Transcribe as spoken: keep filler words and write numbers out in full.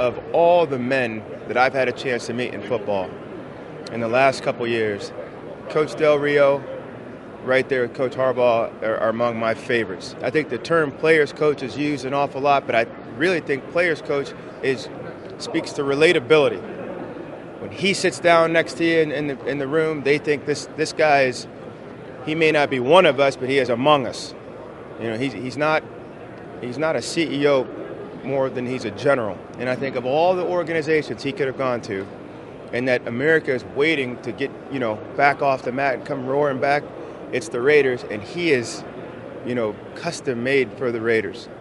of all the men that I've had a chance to meet in football in the last couple years, Coach Del Rio, right there with Coach Harbaugh, are, are among my favorites. I think the term players coach is used an awful lot, but I really think players coach is speaks to relatability. When he sits down next to you in, in, the, in the room, they think this this guy is, he may not be one of us, but he is among us. You know, he's he's not he's not a C E O more than he's a general. And I think of all the organizations he could have gone to, and that America is waiting to get, you know, back off the mat and come roaring back, it's the Raiders, and he is, you know, custom made for the Raiders.